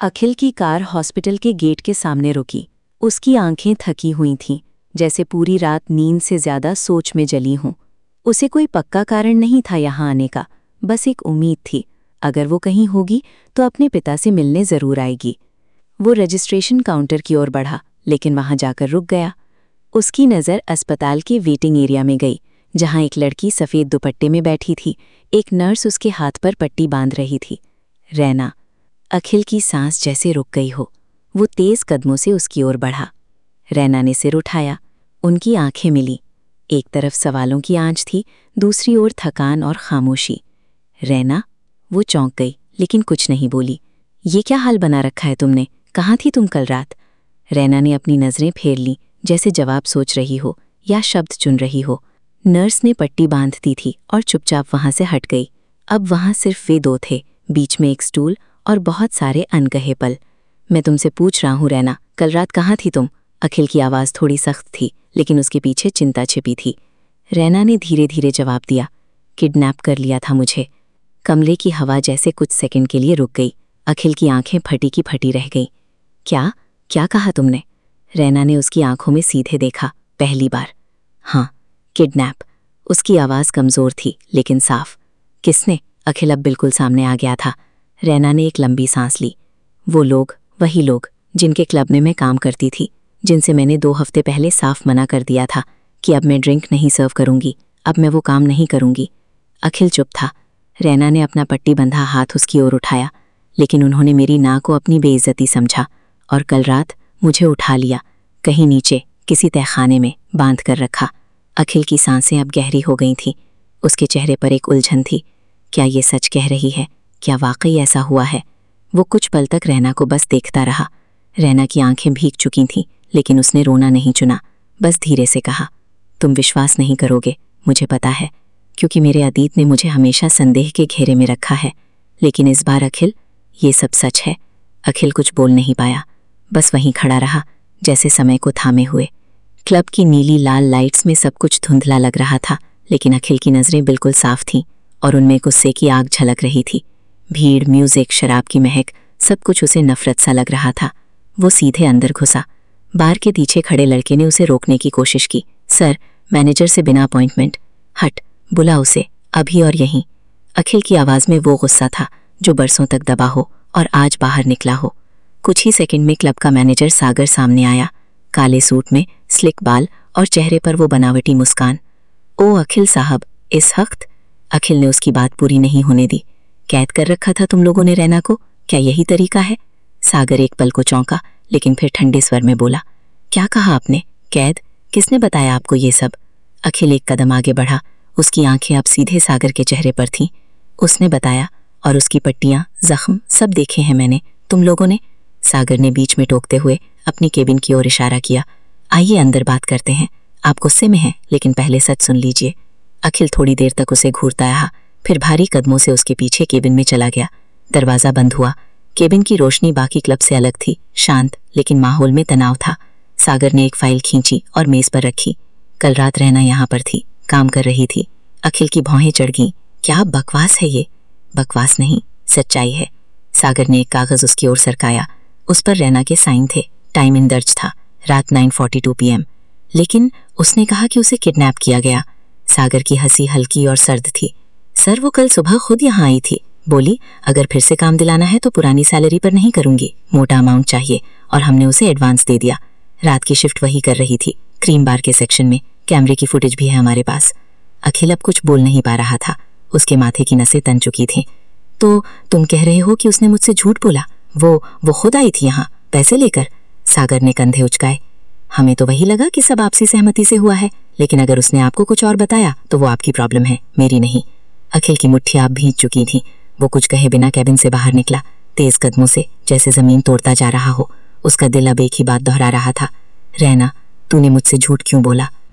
अखिल की car hospital के gate के सामने रुकी। उसकी आंखें थकी हुई थीं, जैसे पूरी रात नींद से ज्यादा सोच में जली हों। उसे कोई पक्का कारण नहीं था यहाँ आने का, बस एक उम्मीद थी, अगर वो कहीं होगी तो अपने पिता से मिलने जरूर आएगी। वो रजिस्ट्रेशन काउंटर की ओर बढ़ा, लेकिन वहां जाकर रुक गया। उसकी नज़र अस्पताल के वेटिंग एरिया में गई, जहां एक लड़की सफ़ेद दुपट्टे में बैठी थी। एक नर्स उसके हाथ पर पट्टी बांध रही थी। रैना। अखिल की सांस जैसे रुक गई हो। वो तेज कदमों से उसकी ओर बढ़ा। रैना ने सिर उठाया। उनकी आंखें मिली। एक तरफ सवालों की आंच थी, दूसरी ओर थकान और खामोशी। रैना। वो चौंक गई, लेकिन कुछ नहीं बोली। ये क्या हाल बना रखा है तुमने? कहाँ थी तुम कल रात? रैना ने अपनी नज़रें फेर लीं, जैसे जवाब सोच रही हो या शब्द चुन रही हो। नर्स ने पट्टी बांध दी थी और चुपचाप वहां से हट गई। अब वहां सिर्फ वे दो थे, बीच में एक स्टूल और बहुत सारे अनकहे पल। मैं तुमसे पूछ रहा हूँ रैना, कल रात कहाँ थी तुम? अखिल की आवाज़ थोड़ी सख्त थी, लेकिन उसके पीछे चिंता छिपी थी। रैना ने धीरे धीरे जवाब दिया, किडनैप कर लिया था मुझे। कमरे की हवा जैसे कुछ सेकंड के लिए रुक गई। अखिल की आंखें फटी की फटी रह गईं। क्या क्या कहा तुमने? रैना ने उसकी आंखों में सीधे देखा, पहली बार। हाँ, किडनैप। उसकी आवाज़ कमज़ोर थी, लेकिन साफ। किसने? अखिल अब बिल्कुल सामने आ गया था। रैना ने एक लंबी सांस ली। वो लोग, वही लोग जिनके क्लब में मैं काम करती थी, जिनसे मैंने 2 हफ्ते पहले साफ मना कर दिया था कि अब मैं ड्रिंक नहीं सर्व करूंगी, अब मैं वो काम नहीं करूंगी। अखिल चुप था। रैना ने अपना पट्टी बंधा हाथ उसकी ओर उठाया, लेकिन उन्होंने मेरी नां को अपनी बेइज्जती समझा और कल रात मुझे उठा लिया, कहीं नीचे किसी तहखाने में बांध कर रखा। अखिल की सांसें अब गहरी हो गई थीं। उसके चेहरे पर एक उलझन थी। क्या ये सच कह रही है? क्या वाकई ऐसा हुआ है? वो कुछ पल तक रैना को बस देखता रहा। रैना की आंखें भीग चुकी थीं, लेकिन उसने रोना नहीं चुना। बस धीरे से कहा, तुम विश्वास नहीं करोगे, मुझे पता है, क्योंकि मेरे अतीत ने मुझे हमेशा संदेह के घेरे में रखा है। लेकिन इस बार अखिल, ये सब सच है। अखिल कुछ बोल नहीं पाया, बस वहीं खड़ा रहा, जैसे समय को थामे हुए। क्लब की नीली लाल लाइट्स में सब कुछ धुंधला लग रहा था, लेकिन अखिल की नज़रें बिल्कुल साफ थीं और उनमें गुस्से की आग झलक रही थी। भीड़, म्यूजिक, शराब की महक, सब कुछ उसे नफरत सा लग रहा था। वो सीधे अंदर घुसा। बार के पीछे खड़े लड़के ने उसे रोकने की कोशिश की। सर, मैनेजर से बिना अपॉइंटमेंट। हट, बुला उसे, अभी और यहीं। अखिल की आवाज़ में वो गुस्सा था जो बरसों तक दबा हो और आज बाहर निकला हो। कुछ ही सेकंड में क्लब का मैनेजर सागर सामने आया, काले सूट में, स्लिक बाल और चेहरे पर वो बनावटी मुस्कान। ओ अखिल साहब, इस वक्त? अखिल ने उसकी बात पूरी नहीं होने दी। कैद कर रखा था तुम लोगों ने रैना को? क्या यही तरीका है? सागर एक पल को चौंका, लेकिन फिर ठंडे स्वर में बोला, क्या कहा आपने? कैद? किसने बताया आपको ये सब? अखिल एक कदम आगे बढ़ा। उसकी आंखें अब सीधे सागर के चेहरे पर थीं। उसने बताया, और उसकी पट्टियां, जख्म सब देखे हैं मैंने। तुम लोगों ने? सागर ने बीच में टोकते हुए अपनी केबिन की ओर इशारा किया। आइए अंदर बात करते हैं। आप गुस्से में हैं, लेकिन पहले सच सुन लीजिए। अखिल थोड़ी देर तक उसे घूरता रहा, फिर भारी कदमों से उसके पीछे केबिन में चला गया। दरवाज़ा बंद हुआ। केबिन की रोशनी बाकी क्लब से अलग थी, शांत, लेकिन माहौल में तनाव था। सागर ने एक फाइल खींची और मेज़ पर रखी। कल रात रैना यहाँ पर थी, काम कर रही थी। अखिल की भौहें चढ़ गईं। क्या बकवास है ये? बकवास नहीं, सच्चाई है। सागर ने एक कागज़ उसकी ओर सरकाया। उस पर रैना के साइन थे, टाइम इन दर्ज था, रात 9:42 PM। लेकिन उसने कहा कि उसे किडनैप किया गया। सागर की हंसी हल्की और सर्द थी। सर, वो कल सुबह खुद यहाँ आई थी। बोली, अगर फिर से काम दिलाना है तो पुरानी सैलरी पर नहीं करूंगी, मोटा अमाउंट चाहिए, और हमने उसे एडवांस दे दिया। रात की शिफ्ट वही कर रही थी, क्रीम बार के सेक्शन में। कैमरे की फुटेज भी है हमारे पास। अखिल अब कुछ बोल नहीं पा रहा था। उसके माथे की नसें तन चुकी थीं। तो तुम कह रहे हो कि उसने मुझसे झूठ बोला? वो खुद आई थी यहाँ, पैसे लेकर? सागर ने कंधे उचकाए। हमें तो वही लगा कि सब आपसी सहमति से हुआ है, लेकिन अगर उसने आपको कुछ और बताया तो वो आपकी प्रॉब्लम है, मेरी नहीं। अखिल की मुट्ठियां अब भींच चुकी थीं। वो कुछ कहे बिना कैबिन से बाहर निकला, तेज कदमों से, जैसे जमीन तोड़ता जा रहा हो। उसका दिल अब एक ही बात दोहरा रहा था, रैना, तूने मुझसे झूठ क्यों बोला?